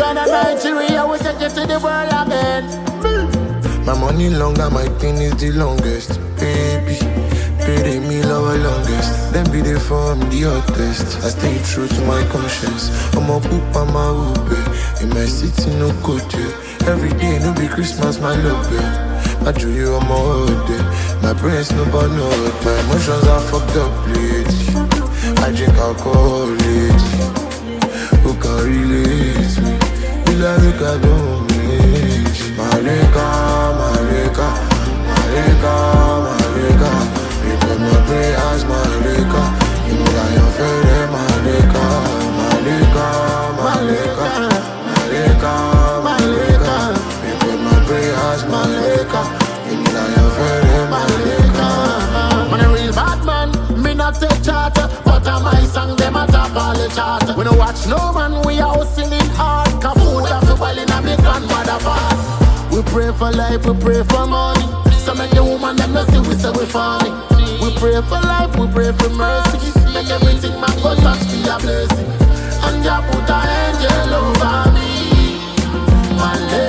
Ghana, Nigeria, we take it to the world again. My money longer, my pain is the longest. Baby, pay me lower longest. Then be there for me the hottest. I stay true to my conscience. I'm a poop on my ube. In my city, no good, yeah. Every day, no be Christmas, my love, yeah. I drew you on my hood, yeah. My brain's no but no. My emotions are fucked up lately. I drink alcohol lately. Who can relate me? You like I don't need. Malika, Malika, Malika, Malika. Because my prayers, Malika. You know that you're fair, Malika, Malika, Malika, Malika, Malika. Because my prayers, Malika. You know that you're fair, Malika. Man a real bad man, me not take charter. But on my song, them a top all the chart. We no watch no man, we are hustling hard. Cause food have to boil in a big grandmother pot. We pray for life, we pray for money. So make the woman them no see we say we funny. We pray for life, we pray for mercy. Make everything man go touch be a blessing. And Jah put an angel over me. One day